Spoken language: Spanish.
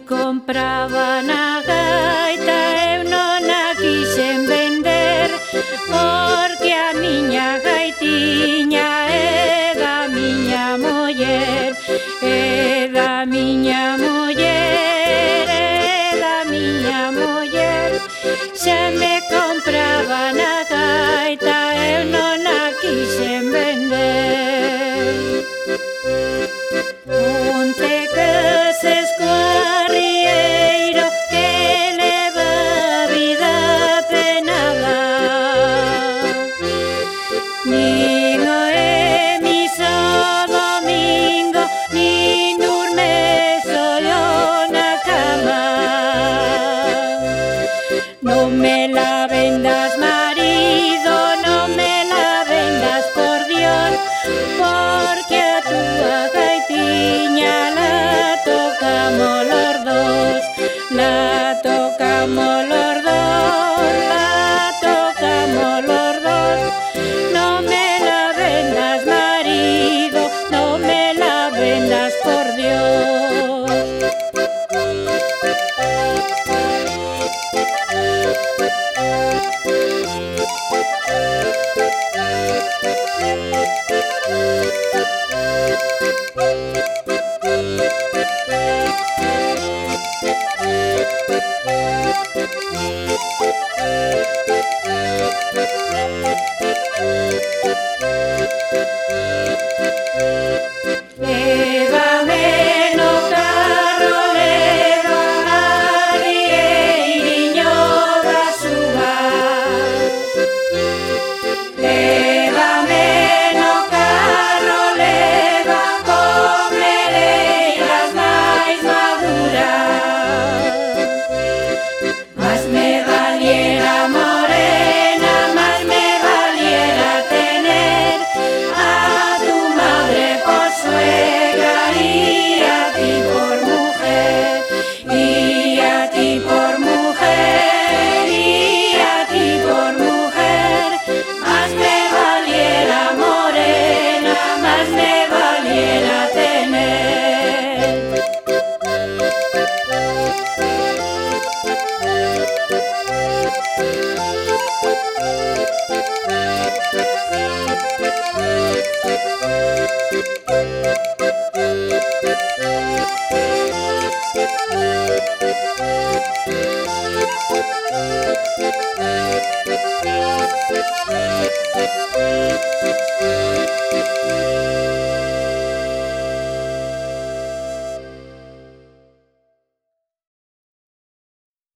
compraban a gaita, eu non a quixen vender, porque a miña gaitiña é da miña muller, é da miña muller, é da miña muller. Xa me compraban a gaita, eu non a quixen vender. Onte que se escuarrieiro que leva a vida penada, nin o emiso domingo, nin durme solo na cama. Non me la vendas, marido, non me la vendas, por Dios, porque a túa gaitiña la tocamos los dos, la tocamos los dos, la tocamos los dos. Non me la vendas, marido, non me la vendas, por Dios. Lévame no carro, leva a Ribeiriño das Uvas. Lévame no carro, leva comereiras máis maduras. Mas me valiera morena, mas me valiera tener a tu madre por suegra y a ti por mujer, y a ti por mujer, y a ti por mujer. Mas me valiera morena, mas me valiera tener.